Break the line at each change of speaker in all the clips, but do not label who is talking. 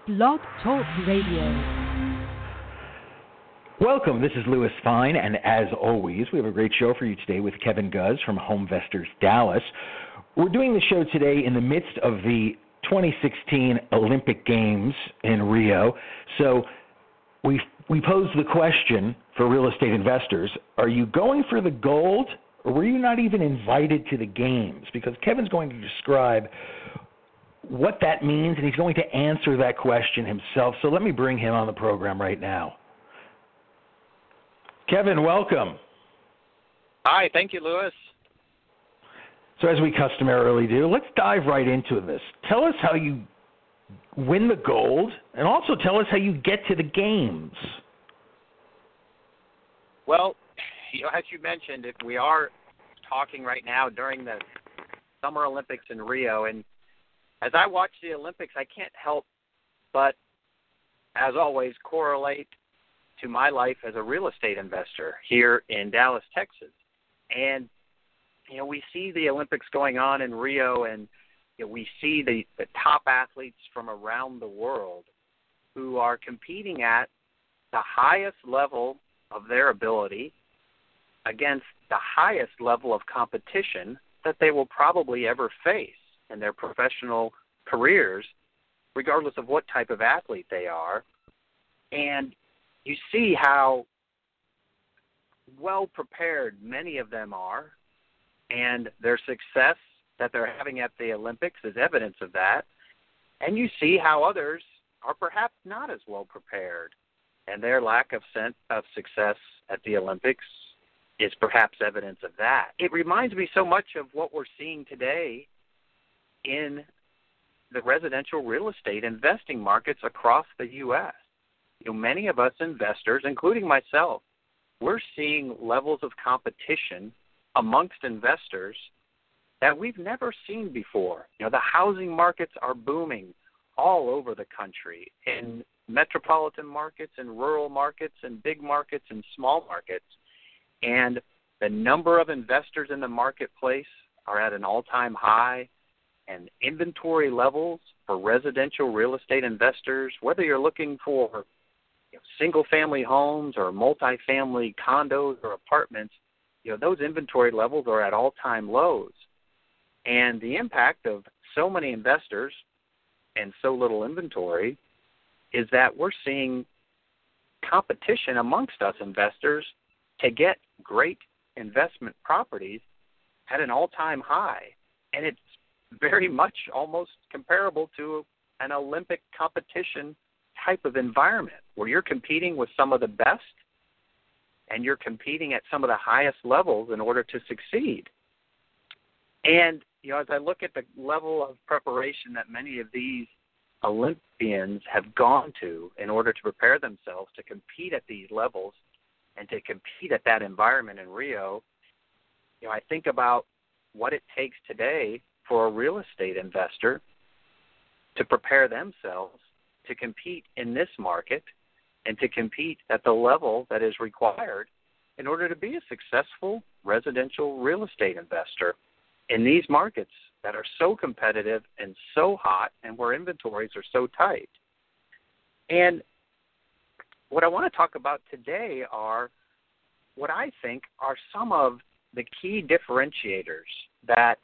Blog Talk Radio.
Welcome, this is Louis Fine, and as always, we have a great show for you today with Kevin Guz from HomeVestors Dallas. We're doing the show today in the midst of the 2016 Olympic Games in Rio. So we posed the question for real estate investors, are you going for the gold, or were you not even invited to the games? Because Kevin's going to describe what that means, and he's going to answer that question himself. So let me bring him on the program right now. Kevin, welcome.
Hi, thank you, Louis.
So as we customarily do, let's dive right into this. Tell us how you win the gold, and also tell us how you get to the games.
Well, as you mentioned, we are talking right now during the Summer Olympics in Rio, and as I watch the Olympics, I can't help but, as always, correlate to my life as a real estate investor here in Dallas, Texas. And, we see the Olympics going on in Rio, and we see the top athletes from around the world who are competing at the highest level of their ability against the highest level of competition that they will probably ever face in their professional careers, regardless of what type of athlete they are. And you see how well prepared many of them are, and their success that they're having at the Olympics is evidence of that. And you see how others are perhaps not as well prepared, and their lack of success at the Olympics is perhaps evidence of that. It reminds me so much of what we're seeing today in the residential real estate investing markets across the U.S. Many of us investors, including myself, we're seeing levels of competition amongst investors that we've never seen before. The housing markets are booming all over the country, in metropolitan markets, in rural markets, in big markets, and small markets. And the number of investors in the marketplace are at an all-time high, and inventory levels for residential real estate investors, whether you're looking for single-family homes or multifamily condos or apartments, those inventory levels are at all-time lows. And the impact of so many investors and so little inventory is that we're seeing competition amongst us investors to get great investment properties at an all-time high. And it's very much almost comparable to an Olympic competition type of environment where you're competing with some of the best and you're competing at some of the highest levels in order to succeed. And, as I look at the level of preparation that many of these Olympians have gone to in order to prepare themselves to compete at these levels and to compete at that environment in Rio, I think about what it takes today for a real estate investor to prepare themselves to compete in this market and to compete at the level that is required in order to be a successful residential real estate investor in these markets that are so competitive and so hot and where inventories are so tight. And what I want to talk about today are what I think are some of the key differentiators that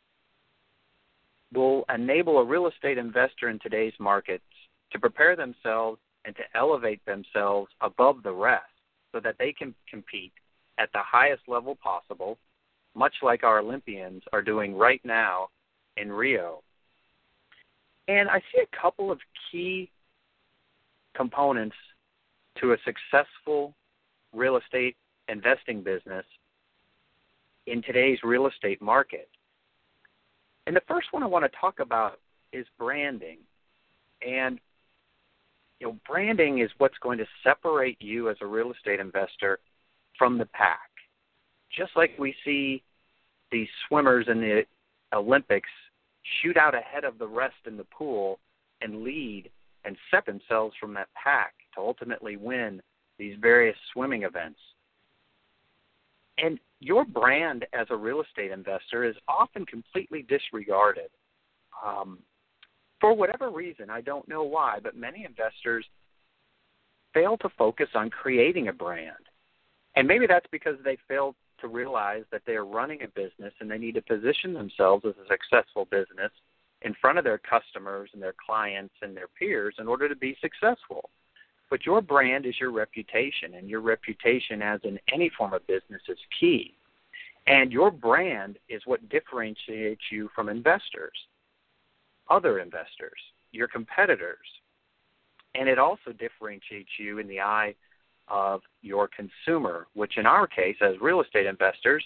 will enable a real estate investor in today's markets to prepare themselves and to elevate themselves above the rest so that they can compete at the highest level possible, much like our Olympians are doing right now in Rio. And I see a couple of key components to a successful real estate investing business in today's real estate market. And the first one I want to talk about is branding. And branding is what's going to separate you as a real estate investor from the pack. Just like we see these swimmers in the Olympics shoot out ahead of the rest in the pool and lead and set themselves from that pack to ultimately win these various swimming events. And your brand as a real estate investor is often completely disregarded. for whatever reason, I don't know why, but many investors fail to focus on creating a brand. And maybe that's because they fail to realize that they're running a business and they need to position themselves as a successful business in front of their customers and their clients and their peers in order to be successful. But your brand is your reputation, and your reputation, as in any form of business, is key. And your brand is what differentiates you from investors, other investors, your competitors. And it also differentiates you in the eye of your consumer, which in our case, as real estate investors,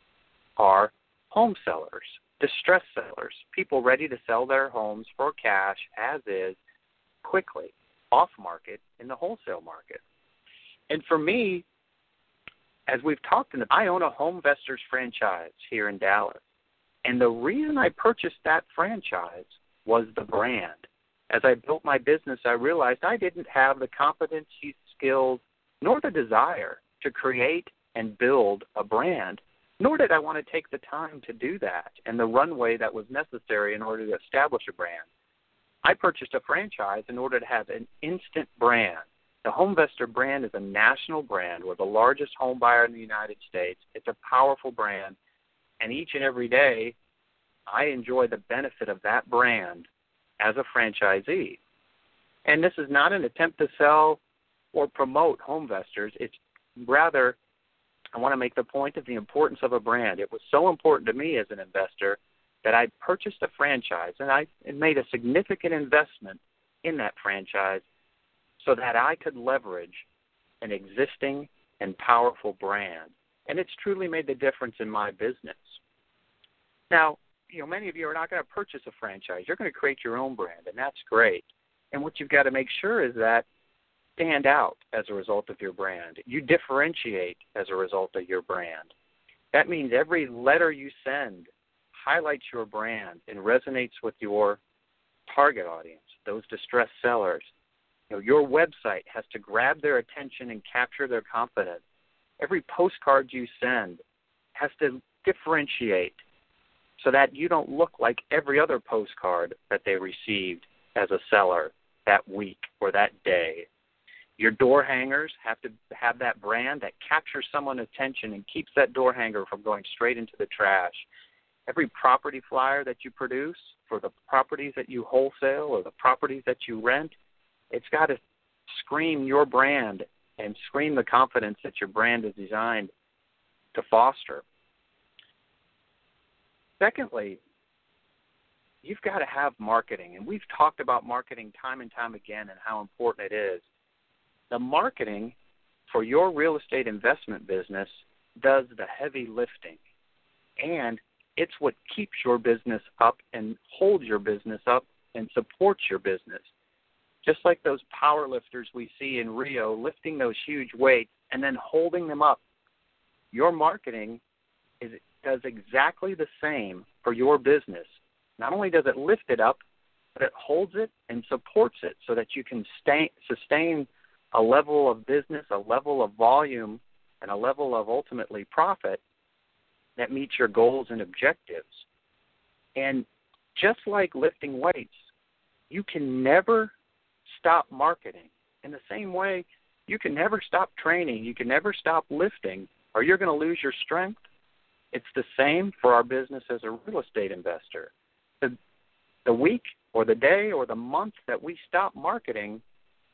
are home sellers, distressed sellers, people ready to sell their homes for cash as is, quickly, off market, in the wholesale market. And for me, as we've talked, I own a HomeVestors franchise here in Dallas. And the reason I purchased that franchise was the brand. As I built my business, I realized I didn't have the competency, skills, nor the desire to create and build a brand, nor did I want to take the time to do that and the runway that was necessary in order to establish a brand. I purchased a franchise in order to have an instant brand. The HomeVestor brand is a national brand. We're the largest home buyer in the United States. It's a powerful brand, and each and every day I enjoy the benefit of that brand as a franchisee. And this is not an attempt to sell or promote HomeVestors. It's rather, I want to make the point of the importance of a brand. It was so important to me as an investor that I purchased a franchise, and I made a significant investment in that franchise so that I could leverage an existing and powerful brand. And it's truly made the difference in my business. Now, many of you are not going to purchase a franchise. You're going to create your own brand, and that's great. And what you've got to make sure is that stand out as a result of your brand. You differentiate as a result of your brand. That means every letter you send highlights your brand and resonates with your target audience, those distressed sellers. Your website has to grab their attention and capture their confidence. Every postcard you send has to differentiate so that you don't look like every other postcard that they received as a seller that week or that day. Your door hangers have to have that brand that captures someone's attention and keeps that door hanger from going straight into the trash. Every property flyer that you produce for the properties that you wholesale or the properties that you rent, it's got to scream your brand and scream the confidence that your brand is designed to foster. Secondly, you've got to have marketing, and we've talked about marketing time and time again and how important it is. The marketing for your real estate investment business does the heavy lifting, and it's what keeps your business up and holds your business up and supports your business. Just like those power lifters we see in Rio lifting those huge weights and then holding them up, your marketing does exactly the same for your business. Not only does it lift it up, but it holds it and supports it so that you can sustain a level of business, a level of volume, and a level of ultimately profit that meets your goals and objectives. And just like lifting weights, you can never stop marketing. In the same way, you can never stop training, you can never stop lifting, or you're going to lose your strength. It's the same for our business as a real estate investor. The week or the day or the month that we stop marketing,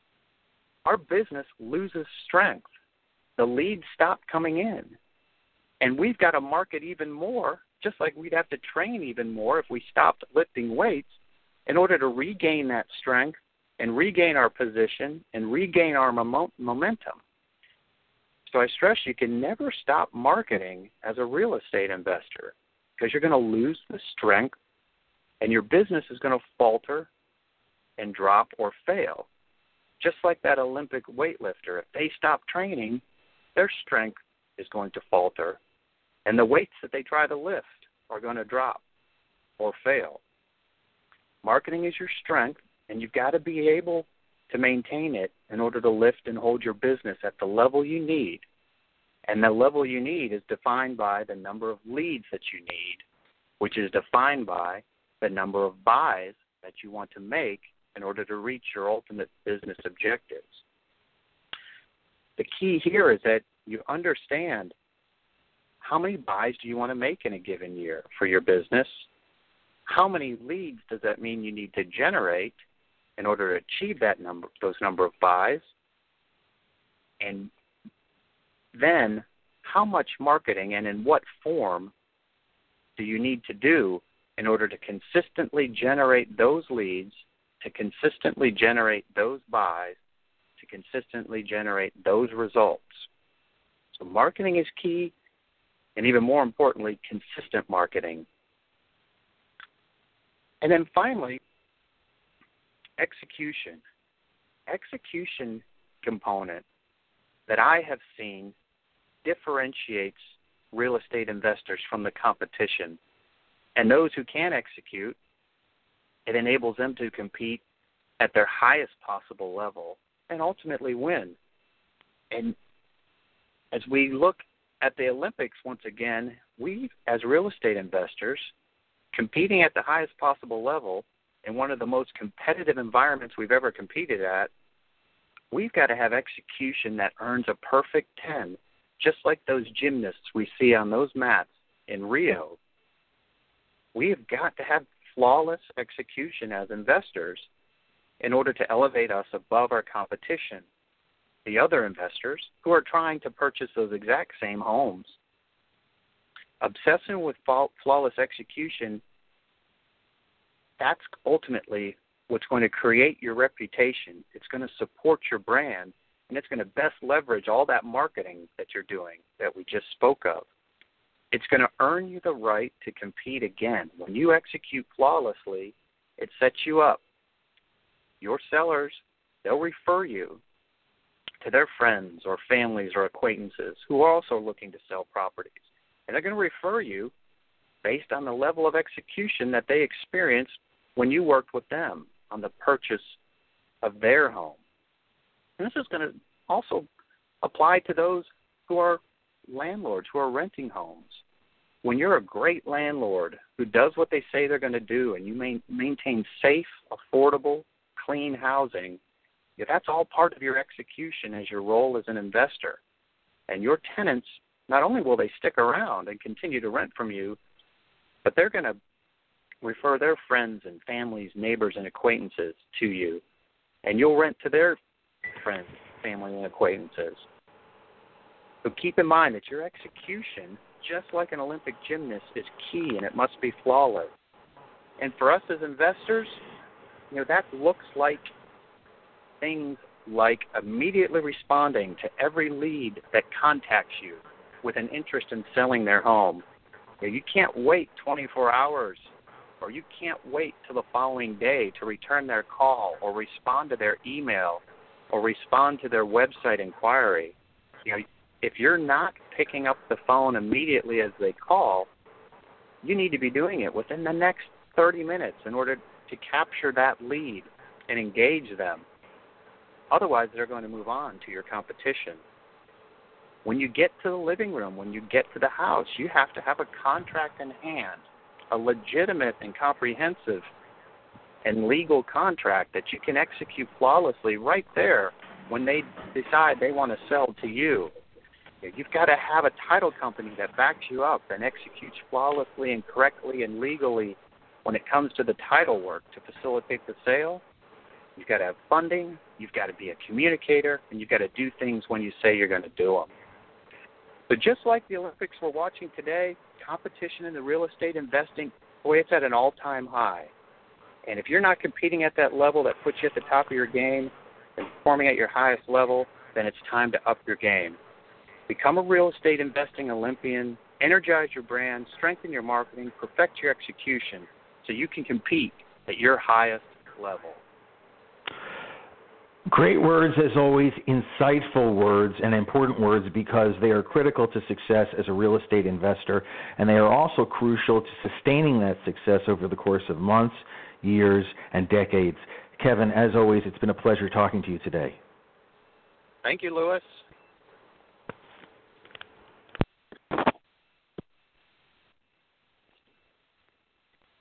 our business loses strength. The leads stop coming in. And we've got to market even more, just like we'd have to train even more if we stopped lifting weights in order to regain that strength and regain our position and regain our momentum. So I stress you can never stop marketing as a real estate investor because you're going to lose the strength and your business is going to falter and drop or fail. Just like that Olympic weightlifter, if they stop training, their strength is going to falter and the weights that they try to lift are going to drop or fail. Marketing is your strength, and you've got to be able to maintain it in order to lift and hold your business at the level you need. And the level you need is defined by the number of leads that you need, which is defined by the number of buys that you want to make in order to reach your ultimate business objectives. The key here is that you understand how many buys do you want to make in a given year for your business? How many leads does that mean you need to generate in order to achieve those number of buys? And then how much marketing and in what form do you need to do in order to consistently generate those leads, to consistently generate those buys, to consistently generate those results? So marketing is key, and even more importantly, consistent marketing. And then finally, execution. Execution component that I have seen differentiates real estate investors from the competition. And those who can execute, it enables them to compete at their highest possible level and ultimately win. And as we look at the Olympics once again, we as real estate investors, competing at the highest possible level in one of the most competitive environments we've ever competed at, we've got to have execution that earns a perfect 10, just like those gymnasts we see on those mats in Rio. We have got to have flawless execution as investors in order to elevate us above our competition, the other investors who are trying to purchase those exact same homes. Obsessing with flawless execution, that's ultimately what's going to create your reputation. It's going to support your brand, and it's going to best leverage all that marketing that you're doing that we just spoke of. It's going to earn you the right to compete again. When you execute flawlessly, it sets you up. Your sellers, they'll refer you to their friends or families or acquaintances who are also looking to sell properties. And they're going to refer you based on the level of execution that they experienced when you worked with them on the purchase of their home. And this is going to also apply to those who are landlords, who are renting homes. When you're a great landlord who does what they say they're going to do and you maintain safe, affordable, clean housing, that's all part of your execution as your role as an investor. And your tenants, not only will they stick around and continue to rent from you, but they're going to refer their friends and families, neighbors, and acquaintances to you. And you'll rent to their friends, family, and acquaintances. So keep in mind that your execution, just like an Olympic gymnast, is key, and it must be flawless. And for us as investors, that looks like things like immediately responding to every lead that contacts you with an interest in selling their home. You can't wait 24 hours, or you can't wait till the following day to return their call or respond to their email or respond to their website inquiry. If you're not picking up the phone immediately as they call, you need to be doing it within the next 30 minutes in order to capture that lead and engage them. Otherwise, they're going to move on to your competition. When you get to the living room, when you get to the house, you have to have a contract in hand, a legitimate and comprehensive and legal contract that you can execute flawlessly right there when they decide they want to sell to you. You've got to have a title company that backs you up and executes flawlessly and correctly and legally when it comes to the title work to facilitate the sale. You've got to have funding, you've got to be a communicator, and you've got to do things when you say you're going to do them. But just like the Olympics we're watching today, competition in the real estate investing, boy, it's at an all-time high. And if you're not competing at that level that puts you at the top of your game and performing at your highest level, then it's time to up your game. Become a real estate investing Olympian, energize your brand, strengthen your marketing, perfect your execution so you can compete at your highest level.
Great words, as always, insightful words and important words because they are critical to success as a real estate investor, and they are also crucial to sustaining that success over the course of months, years, and decades. Kevin, as always, it's been a pleasure talking to you today.
Thank you, Louis.